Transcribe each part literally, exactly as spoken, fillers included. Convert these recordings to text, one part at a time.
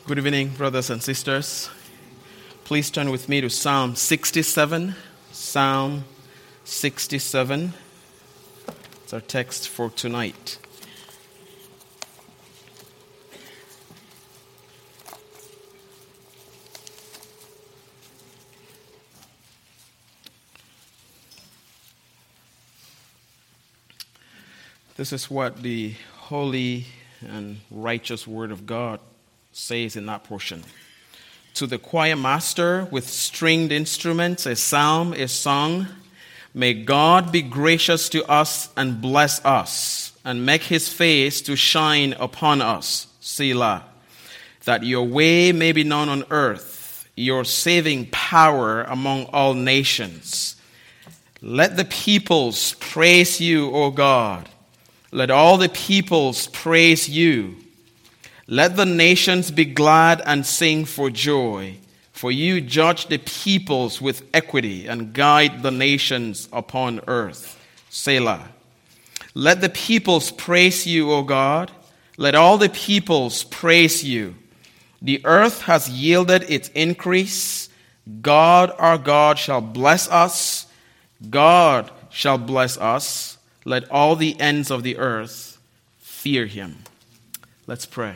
Good evening, brothers and sisters. Please turn with me to Psalm sixty-seven. Psalm sixty-seven. It's our text for tonight. This is what the holy and righteous word of God says in that portion. To the choir master with stringed instruments, a psalm is sung. May God be gracious to us and bless us, and make his face to shine upon us, Selah. That your way may be known on earth, your saving power among all nations. Let the peoples praise you, O God. Let all the peoples praise you. Let the nations be glad and sing for joy, for you judge the peoples with equity and guide the nations upon earth. Selah. Let the peoples praise you, O God. Let all the peoples praise you. The earth has yielded its increase. God, our God, shall bless us. God shall bless us. Let all the ends of the earth fear him. Let's pray.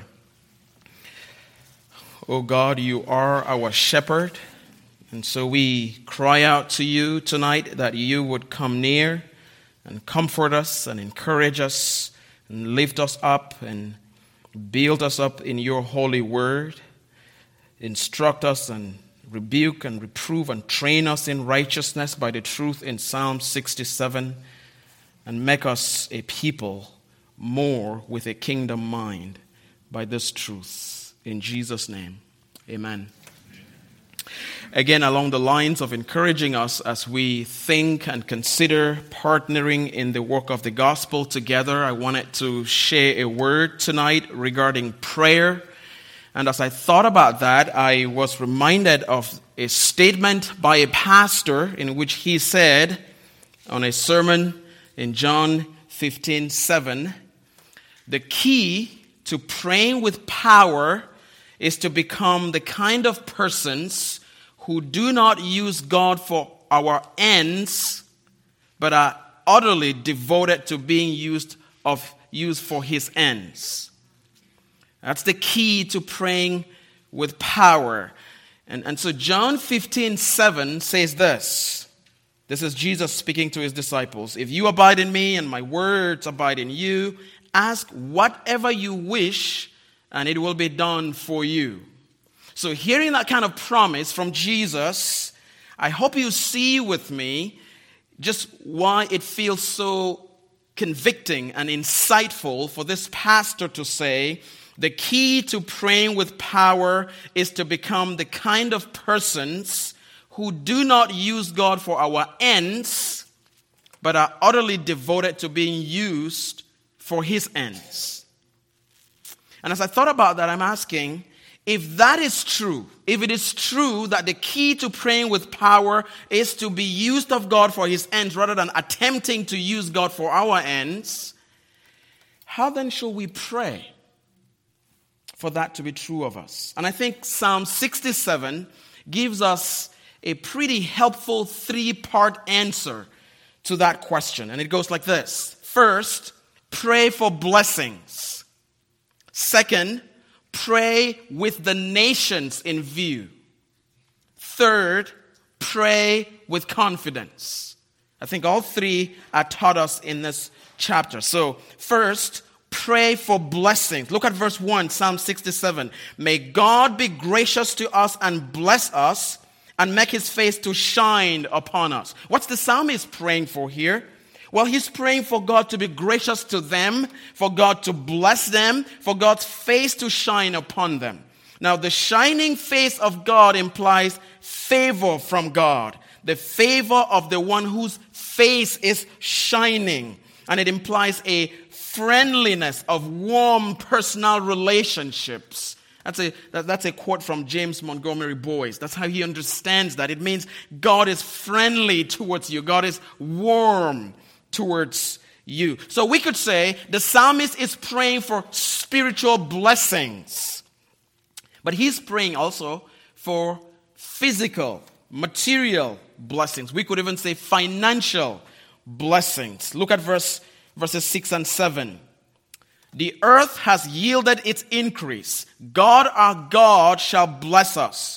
O God, you are our shepherd, and so we cry out to you tonight that you would come near and comfort us and encourage us and lift us up and build us up in your holy word. Instruct us and rebuke and reprove and train us in righteousness by the truth in Psalm sixty-seven, and make us a people more with a kingdom mind by this truth. In Jesus' name, amen. Again, along the lines of encouraging us as we think and consider partnering in the work of the gospel together, I wanted to share a word tonight regarding prayer. And as I thought about that, I was reminded of a statement by a pastor in which he said on a sermon in John fifteen seven, the key to praying with power is to become the kind of persons who do not use God for our ends, but are utterly devoted to being used of used for his ends. That's the key to praying with power. And, and so John fifteen seven says this. This is Jesus speaking to his disciples. If you abide in me and my words abide in you, ask whatever you wish, and it will be done for you. So hearing that kind of promise from Jesus, I hope you see with me just why it feels so convicting and insightful for this pastor to say, the key to praying with power is to become the kind of persons who do not use God for our ends, but are utterly devoted to being used for his ends. And as I thought about that, I'm asking, if that is true, if it is true that the key to praying with power is to be used of God for his ends rather than attempting to use God for our ends, how then should we pray for that to be true of us? And I think Psalm sixty-seven gives us a pretty helpful three-part answer to that question. And it goes like this. First, pray for blessings. Second, pray with the nations in view. Third, pray with confidence. I think all three are taught us in this chapter. So, first, pray for blessings. Look at verse one, Psalm sixty-seven. May God be gracious to us and bless us and make his face to shine upon us. What's the psalmist praying for here? Well, he's praying for God to be gracious to them, for God to bless them, for God's face to shine upon them. Now, the shining face of God implies favor from God, the favor of the one whose face is shining. And it implies a friendliness of warm personal relationships. That's a, that, that's a quote from James Montgomery Boyce. That's how he understands that. It means God is friendly towards you. God is warm towards you. So we could say the psalmist is praying for spiritual blessings. But he's praying also for physical, material blessings. We could even say financial blessings. Look at verse verses six and seven. The earth has yielded its increase. God our God shall bless us.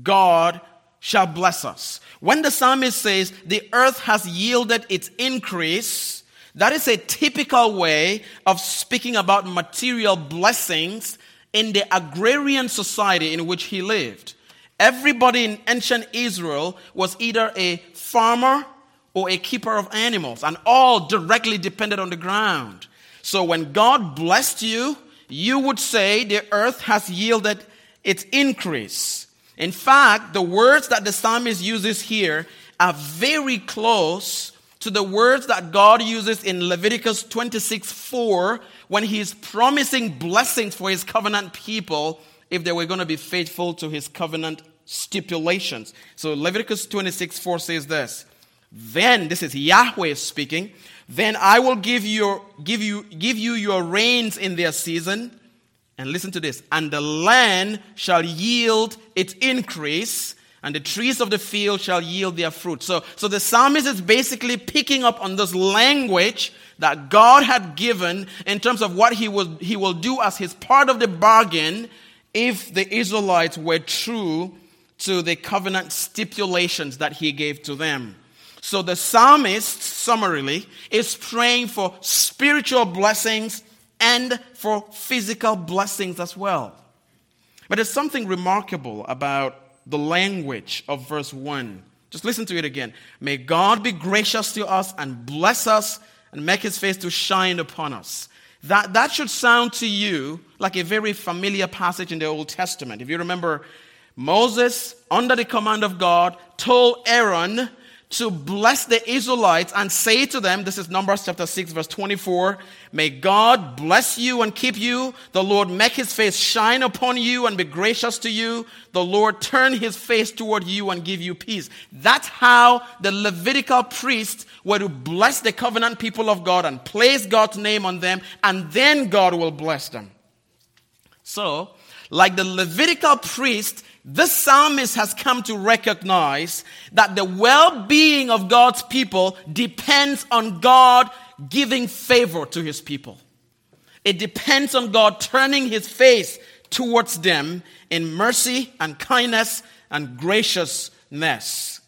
God shall bless us. When the psalmist says the earth has yielded its increase, that is a typical way of speaking about material blessings in the agrarian society in which he lived. Everybody in ancient Israel was either a farmer or a keeper of animals, and all directly depended on the ground. So when God blessed you, you would say the earth has yielded its increase. In fact, the words that the psalmist uses here are very close to the words that God uses in Leviticus twenty-six four when he's promising blessings for his covenant people if they were going to be faithful to his covenant stipulations. So Leviticus twenty-six four says this. Then, this is Yahweh speaking, then I will give you, give you, give you your rains in their season. And listen to this. And the land shall yield its increase, and the trees of the field shall yield their fruit. So, so the psalmist is basically picking up on this language that God had given in terms of what he will, he will do as his part of the bargain if the Israelites were true to the covenant stipulations that he gave to them. So the psalmist, summarily, is praying for spiritual blessings and for physical blessings as well. But there's something remarkable about the language of verse one. Just listen to it again. May God be gracious to us and bless us and make his face to shine upon us. That, that should sound to you like a very familiar passage in the Old Testament. If you remember, Moses, under the command of God, told Aaron to bless the Israelites and say to them, this is Numbers chapter six, verse twenty-four, may God bless you and keep you. The Lord make his face shine upon you and be gracious to you. The Lord turn his face toward you and give you peace. That's how the Levitical priests were to bless the covenant people of God and place God's name on them, and then God will bless them. So, like the Levitical priest, this psalmist has come to recognize that the well-being of God's people depends on God giving favor to his people. It depends on God turning his face towards them in mercy and kindness and graciousness.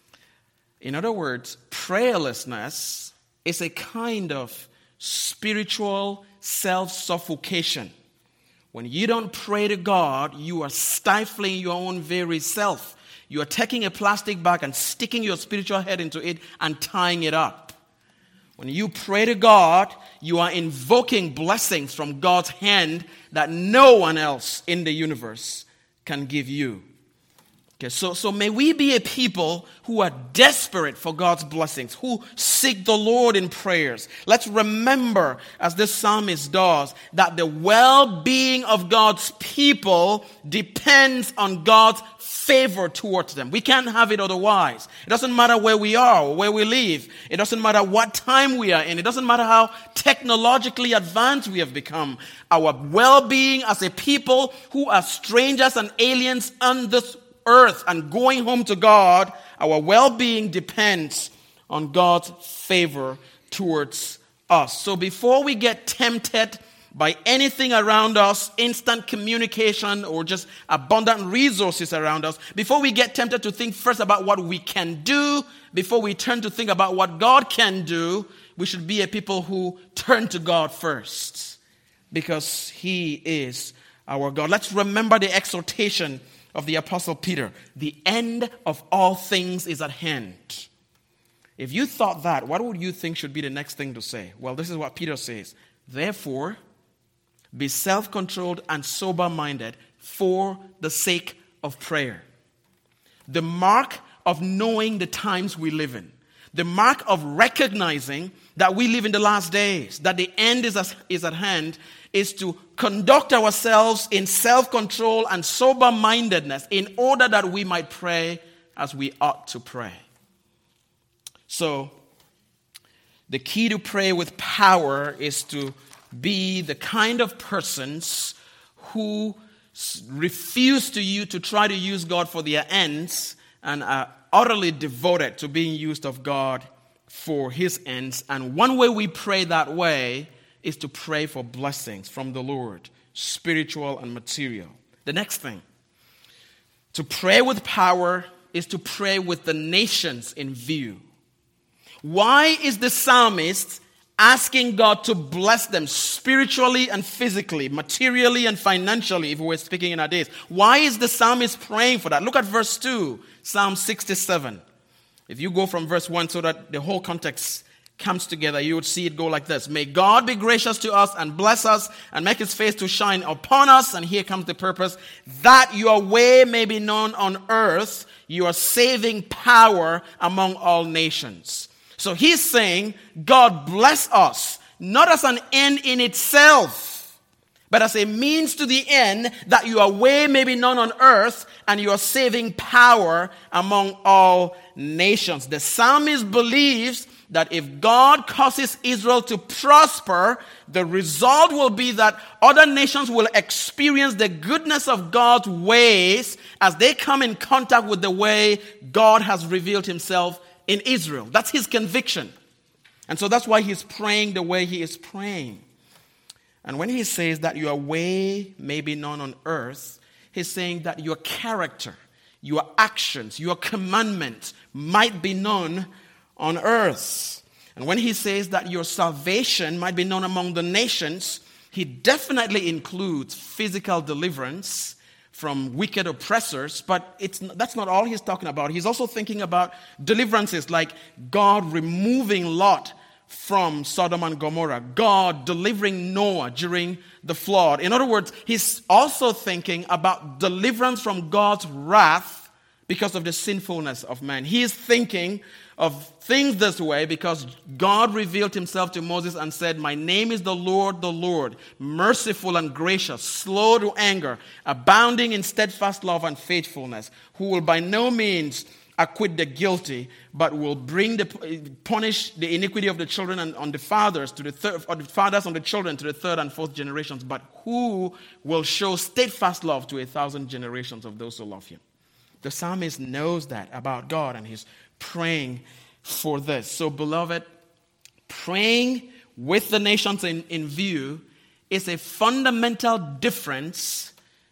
In other words, prayerlessness is a kind of spiritual self-suffocation. When you don't pray to God, you are stifling your own very self. You are taking a plastic bag and sticking your spiritual head into it and tying it up. When you pray to God, you are invoking blessings from God's hand that no one else in the universe can give you. Okay, so, so may we be a people who are desperate for God's blessings, who seek the Lord in prayers. Let's remember, as this psalmist does, that the well-being of God's people depends on God's favor towards them. We can't have it otherwise. It doesn't matter where we are or where we live. It doesn't matter what time we are in. It doesn't matter how technologically advanced we have become. Our well-being as a people who are strangers and aliens on this earth and going home to God, our well-being depends on God's favor towards us. So before we get tempted by anything around us, instant communication or just abundant resources around us, before we get tempted to think first about what we can do, before we turn to think about what God can do, we should be a people who turn to God first, because he is our God. Let's remember the exhortation of the Apostle Peter. The end of all things is at hand. If you thought that, what would you think should be the next thing to say? Well, this is what Peter says. Therefore, be self-controlled and sober-minded for the sake of prayer. The mark of knowing the times we live in. The mark of recognizing that we live in the last days, that the end is, as, is at hand, is to conduct ourselves in self-control and sober-mindedness in order that we might pray as we ought to pray. So, the key to pray with power is to be the kind of persons who refuse to you to try to use God for their ends and are utterly devoted to being used of God for his ends. And one way we pray that way is to pray for blessings from the Lord, spiritual and material. The next thing, to pray with power is to pray with the nations in view. Why is the psalmist asking God to bless them spiritually and physically, materially and financially, if we were speaking in our days? Why is the psalmist praying for that? Look at verse two, Psalm sixty-seven. If you go from verse one so that the whole context comes together, you would see it go like this. May God be gracious to us and bless us and make his face to shine upon us. And here comes the purpose, that your way may be known on earth, your saving power among all nations. So he's saying, God bless us, not as an end in itself, but as a means to the end, that your way may be known on earth and your saving power among all nations. The psalmist believes that if God causes Israel to prosper, the result will be that other nations will experience the goodness of God's ways as they come in contact with the way God has revealed himself in Israel. That's his conviction. And so that's why he's praying the way he is praying. And when he says that your way may be known on earth, he's saying that your character, your actions, your commandments might be known on earth. And when he says that your salvation might be known among the nations, he definitely includes physical deliverance from wicked oppressors, but it's that's not all he's talking about. He's also thinking about deliverances like God removing Lot from Sodom and Gomorrah, God delivering Noah during the flood. In other words, he's also thinking about deliverance from God's wrath because of the sinfulness of man. He is thinking of things this way because God revealed himself to Moses and said, my name is the Lord, the Lord, merciful and gracious, slow to anger, abounding in steadfast love and faithfulness, who will by no means acquit the guilty, but will bring the punish the iniquity of the children and on the fathers to the third, or the fathers on the children to the third and fourth generations, but who will show steadfast love to a thousand generations of those who love him. The psalmist knows that about God, and he's praying for this. So, beloved, praying with the nations in, in view is a fundamental difference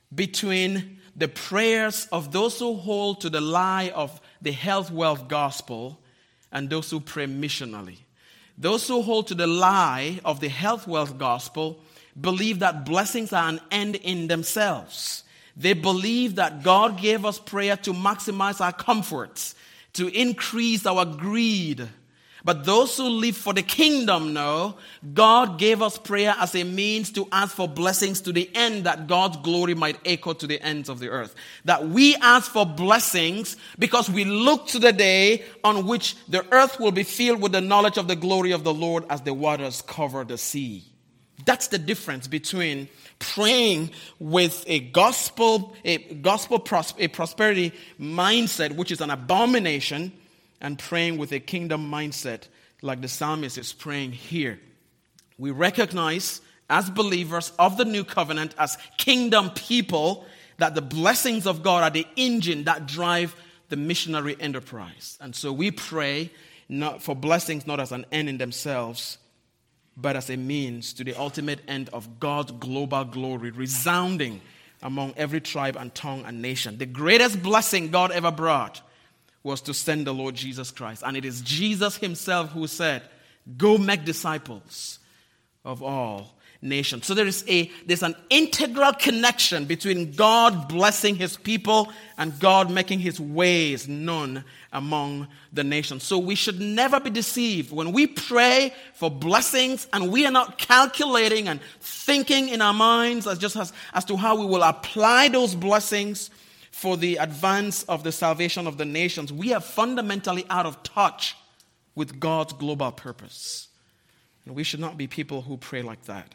between the prayers of those who hold to the lie of the health wealth gospel and those who pray missionally. Those who hold to the lie of the health wealth gospel believe that blessings are an end in themselves. They believe that God gave us prayer to maximize our comforts, to increase our greed. But those who live for the kingdom know God gave us prayer as a means to ask for blessings to the end that God's glory might echo to the ends of the earth. That we ask for blessings because we look to the day on which the earth will be filled with the knowledge of the glory of the Lord as the waters cover the sea. That's the difference between praying with a gospel, a gospel pros- a prosperity mindset, which is an abomination, and praying with a kingdom mindset like the psalmist is praying here. We recognize as believers of the new covenant, as kingdom people, that the blessings of God are the engine that drive the missionary enterprise. And so we pray not for blessings not as an end in themselves, but as a means to the ultimate end of God's global glory, resounding among every tribe and tongue and nation. The greatest blessing God ever brought was to send the Lord Jesus Christ. And it is Jesus himself who said, go make disciples of all nations. So there is a there's an integral connection between God blessing his people and God making his ways known among the nations. So we should never be deceived. When we pray for blessings and we are not calculating and thinking in our minds as just as, as to how we will apply those blessings for the advance of the salvation of the nations, we are fundamentally out of touch with God's global purpose. And we should not be people who pray like that.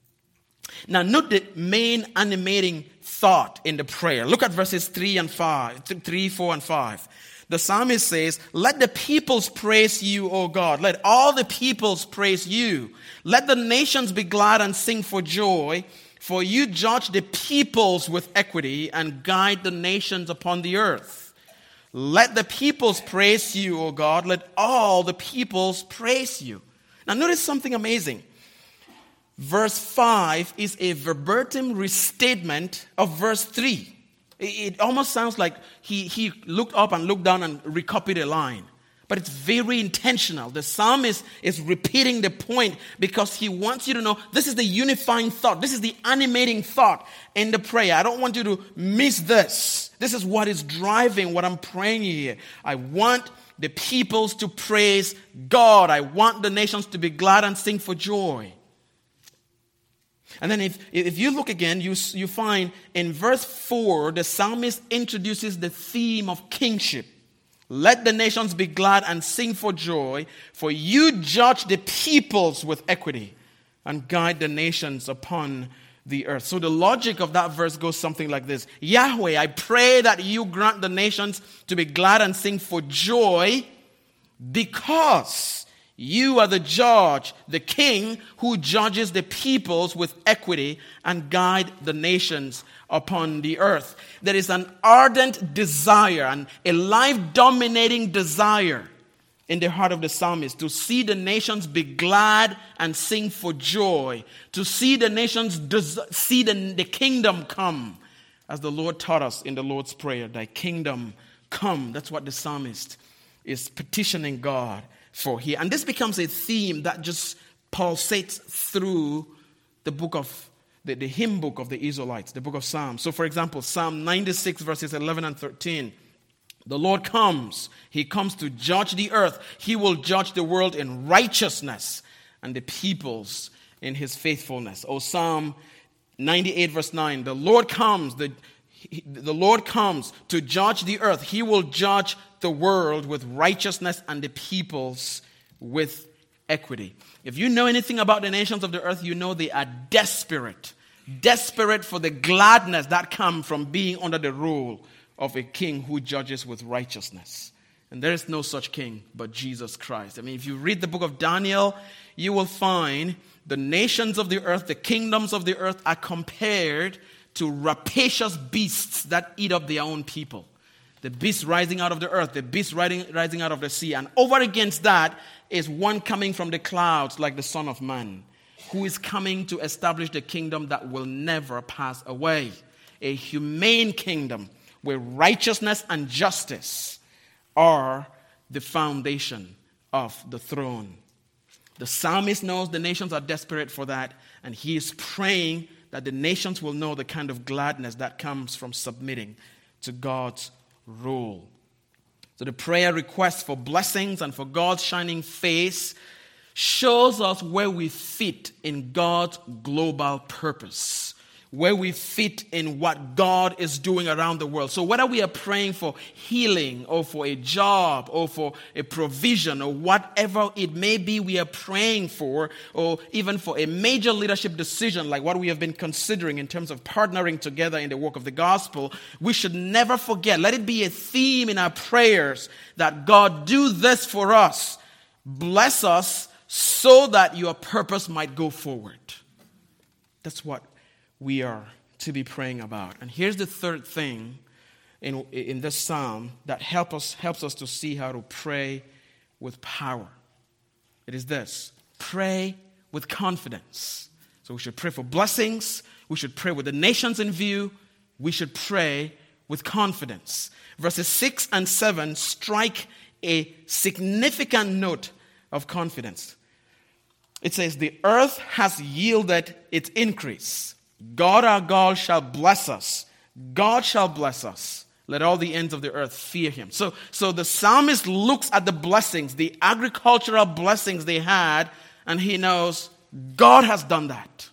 Now, note the main animating thought in the prayer. Look at verses three and five, three, four, and five. The psalmist says, let the peoples praise you, O God. Let all the peoples praise you. Let the nations be glad and sing for joy. For you judge the peoples with equity and guide the nations upon the earth. Let the peoples praise you, O God. Let all the peoples praise you. Now notice something amazing. Verse five is a verbatim restatement of verse three. It almost sounds like he, he looked up and looked down and recopied a line. But it's very intentional. The psalmist is repeating the point because he wants you to know this is the unifying thought. This is the animating thought in the prayer. I don't want you to miss this. This is what is driving what I'm praying here. I want the peoples to praise God. I want the nations to be glad and sing for joy. And then if, if you look again, you, you find in verse four, the psalmist introduces the theme of kingship. Let the nations be glad and sing for joy, for you judge the peoples with equity and guide the nations upon the earth. So the logic of that verse goes something like this. Yahweh, I pray that you grant the nations to be glad and sing for joy because you are the judge, the king who judges the peoples with equity and guide the nations upon the earth. There is an ardent desire and a life-dominating desire in the heart of the psalmist to see the nations be glad and sing for joy, to see the nations des- see the, the kingdom come, as the Lord taught us in the Lord's Prayer, thy kingdom come. That's what the psalmist is petitioning God for here. And this becomes a theme that just pulsates through the book of The, the hymn book of the Israelites, the book of Psalms. So for example, Psalm ninety-six verses eleven and thirteen. The Lord comes. He comes to judge the earth. He will judge the world in righteousness and the peoples in his faithfulness. Oh, Psalm ninety-eight verse nine. The Lord comes. The, the Lord comes to judge the earth. He will judge the world with righteousness and the peoples with equity. If you know anything about the nations of the earth, you know they are desperate. Desperate for the gladness that comes from being under the rule of a king who judges with righteousness. And there is no such king but Jesus Christ. I mean, if you read the book of Daniel, you will find the nations of the earth, the kingdoms of the earth are compared to rapacious beasts that eat up their own people. The beast rising out of the earth, the beast rising, rising out of the sea. And over against that is one coming from the clouds like the Son of Man, who is coming to establish the kingdom that will never pass away. A humane kingdom where righteousness and justice are the foundation of the throne. The psalmist knows the nations are desperate for that, and he is praying that the nations will know the kind of gladness that comes from submitting to God's rule. So the prayer request for blessings and for God's shining face shows us where we fit in God's global purpose, where we fit in what God is doing around the world. So whether we are praying for healing or for a job or for a provision or whatever it may be we are praying for, or even for a major leadership decision like what we have been considering in terms of partnering together in the work of the gospel, we should never forget, let it be a theme in our prayers, that God, do this for us. Bless us so that your purpose might go forward. That's what we are to be praying about. And here's the third thing in, in this psalm that help us, helps us to see how to pray with power. It is this: pray with confidence. So we should pray for blessings. We should pray with the nations in view. We should pray with confidence. Verses six and seven strike a significant note of confidence. It says, the earth has yielded its increase. God our God shall bless us. God shall bless us. Let all the ends of the earth fear him. So, so the psalmist looks at the blessings, the agricultural blessings they had, and he knows God has done that.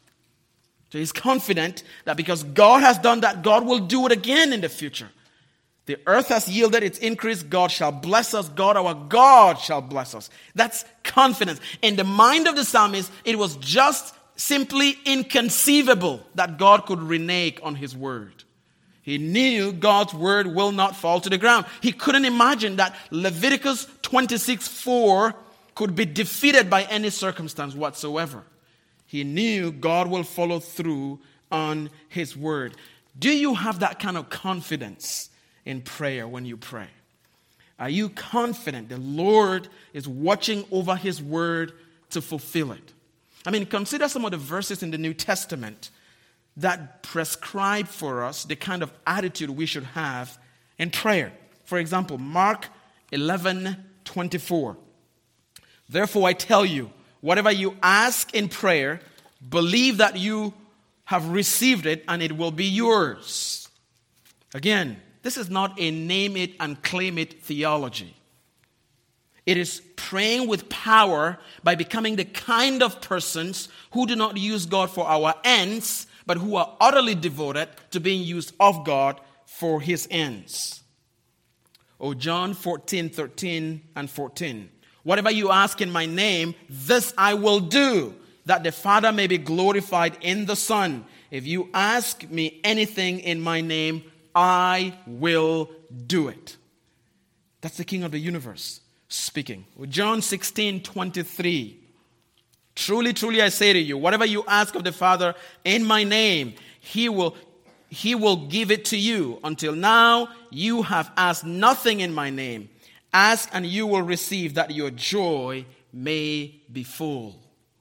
So he's confident that because God has done that, God will do it again in the future. The earth has yielded its increase. God shall bless us. God our God shall bless us. That's confidence. In the mind of the psalmist, it was just simply inconceivable that God could renege on his word. He knew God's word will not fall to the ground. He couldn't imagine that Leviticus twenty-six four could be defeated by any circumstance whatsoever. He knew God will follow through on his word. Do you have that kind of confidence in prayer when you pray? Are you confident the Lord is watching over his word to fulfill it? I mean, consider some of the verses in the New Testament that prescribe for us the kind of attitude we should have in prayer. For example, Mark eleven twenty-four. Therefore I tell you, whatever you ask in prayer, believe that you have received it and it will be yours. Again, this is not a name it and claim it theology. It is praying with power by becoming the kind of persons who do not use God for our ends, but who are utterly devoted to being used of God for his ends. Oh, John fourteen, thirteen and fourteen. Whatever you ask in my name, this I will do, that the Father may be glorified in the Son. If you ask me anything in my name, I will do it. That's the King of the universe speaking. John sixteen, twenty-three. Truly, truly, I say to you, whatever you ask of the Father in my name, he will, he will give it to you. Until now, you have asked nothing in my name. Ask and you will receive, that your joy may be full.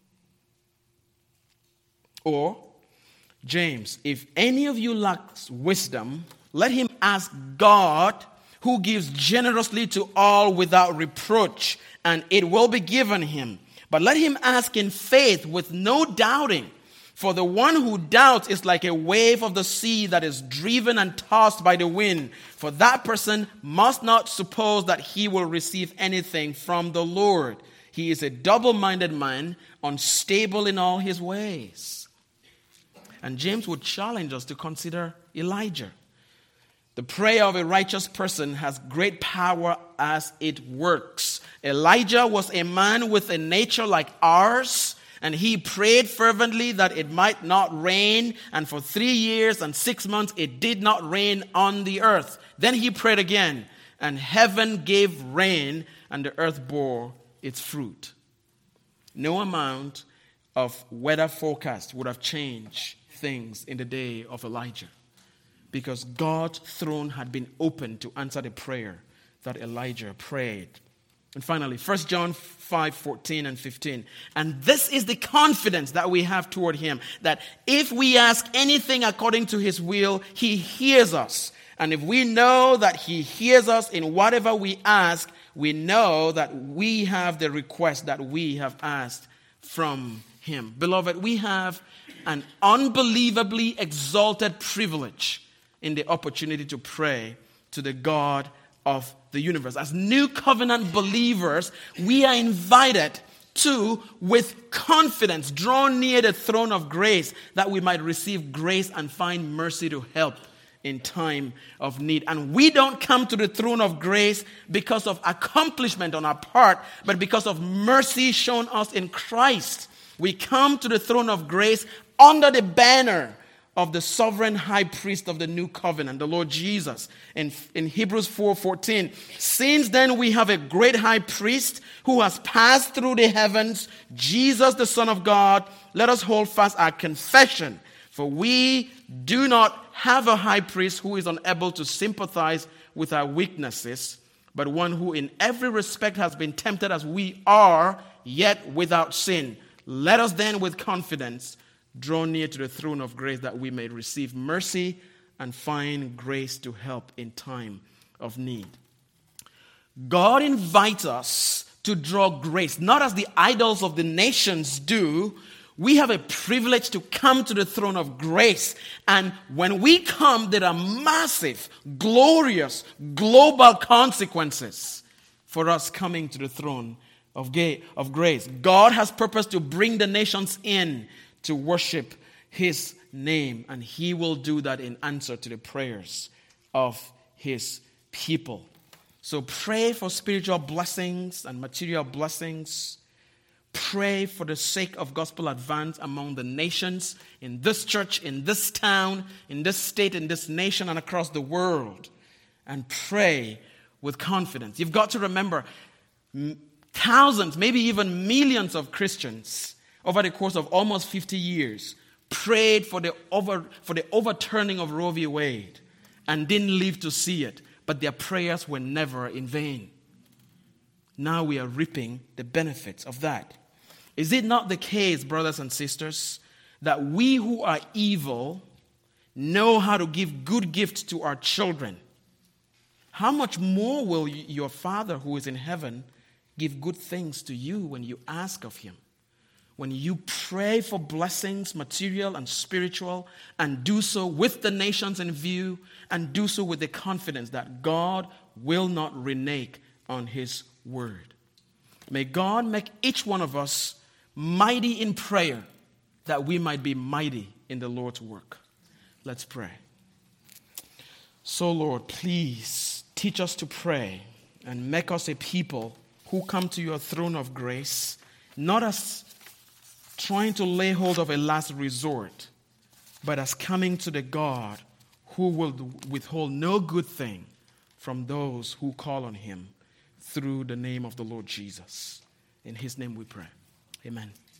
Or, James, if any of you lacks wisdom, let him ask God, who gives generously to all without reproach, and it will be given him. But let him ask in faith with no doubting. For the one who doubts is like a wave of the sea that is driven and tossed by the wind. For that person must not suppose that he will receive anything from the Lord. He is a double-minded man, unstable in all his ways. And James would challenge us to consider Elijah. The prayer of a righteous person has great power as it works. Elijah was a man with a nature like ours, and he prayed fervently that it might not rain, and for three years and six months it did not rain on the earth. Then he prayed again, and heaven gave rain, and the earth bore its fruit. No amount of weather forecast would have changed things in the day of Elijah, because God's throne had been opened to answer the prayer that Elijah prayed. And finally, First John five, fourteen and fifteen. And this is the confidence that we have toward him, that if we ask anything according to his will, he hears us. And if we know that he hears us in whatever we ask, we know that we have the request that we have asked from him. Beloved, we have an unbelievably exalted privilege in the opportunity to pray to the God of the universe. As new covenant believers, we are invited to, with confidence, draw near the throne of grace that we might receive grace and find mercy to help in time of need. And we don't come to the throne of grace because of accomplishment on our part, but because of mercy shown us in Christ. We come to the throne of grace under the banner of the sovereign high priest of the new covenant, the Lord Jesus. In, in Hebrews four fourteen, since then we have a great high priest who has passed through the heavens, Jesus the Son of God. Let us hold fast our confession, for we do not have a high priest who is unable to sympathize with our weaknesses, but one who in every respect has been tempted as we are, yet without sin. Let us then with confidence draw near to the throne of grace that we may receive mercy and find grace to help in time of need. God invites us to draw grace, not as the idols of the nations do. We have a privilege to come to the throne of grace. And when we come, there are massive, glorious, global consequences for us coming to the throne of grace. God has purposed to bring the nations in to worship his name, and he will do that in answer to the prayers of his people. So pray for spiritual blessings and material blessings. Pray for the sake of gospel advance among the nations, in this church, in this town, in this state, in this nation, and across the world. And pray with confidence. You've got to remember, thousands, maybe even millions of Christians over the course of almost fifty years prayed for the over for the overturning of Roe v. Wade and didn't live to see it, but their prayers were never in vain. Now we are reaping the benefits of that. Is it not the case, brothers and sisters, that we who are evil know how to give good gifts to our children? How much more will your Father who is in heaven give good things to you when you ask of him? When you pray for blessings, material and spiritual, and do so with the nations in view, and do so with the confidence that God will not renege on his word. May God make each one of us mighty in prayer, that we might be mighty in the Lord's work. Let's pray. So, Lord, please teach us to pray and make us a people who come to your throne of grace, not as trying to lay hold of a last resort, but as coming to the God who will withhold no good thing from those who call on him through the name of the Lord Jesus. In his name we pray. Amen.